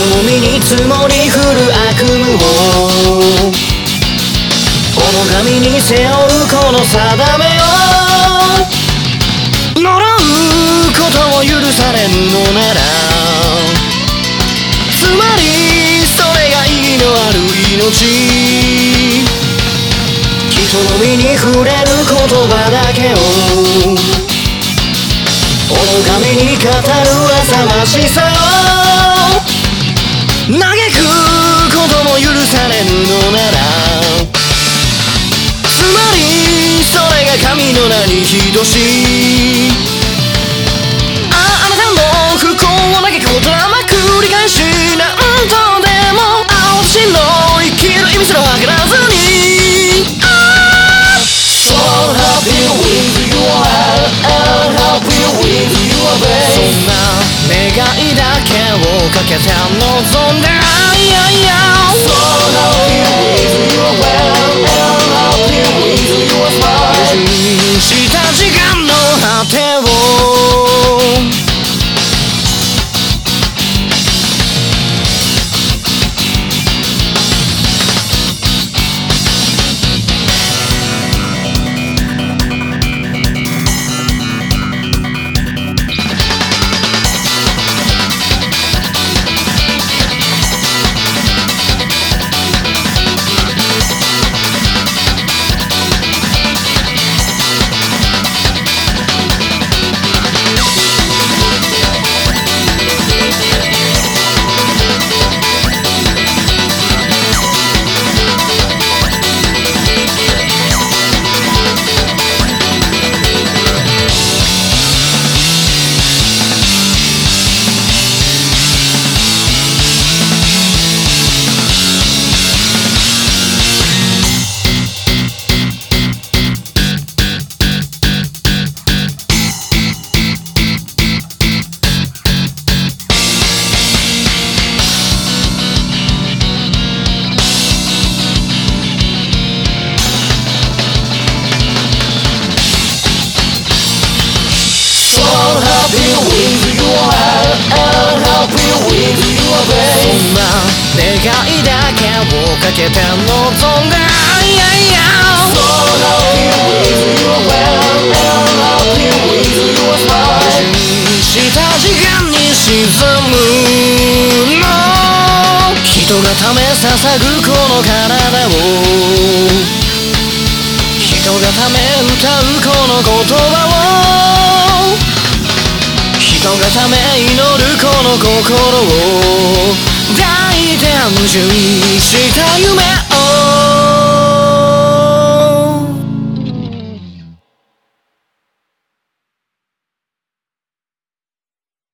人の身に積もり降る悪夢を己神に背負うこの定めを呪うことを許されぬのなら、つまりそれが意義のある命。人の身に触れる言葉だけを己神に語る浅ましさを嘆くことも許されぬのなら、つまりそれが神の名に等しい。あなたの不幸を嘆くことは繰り返し、何度でも私の生きる意味すらわからずに So happy with your heart and happy with your face。 そんな願いだけをかけて望んで So happy with your heart and happy with your smile。 した時間の果てをそんな願いだけをかけて望んで So happy with your well and happy with your smile。 した時間に沈むの人がため捧ぐこの体を、人がため歌うこの言葉を、人がため祈るこの心を抱いて矛盾した夢を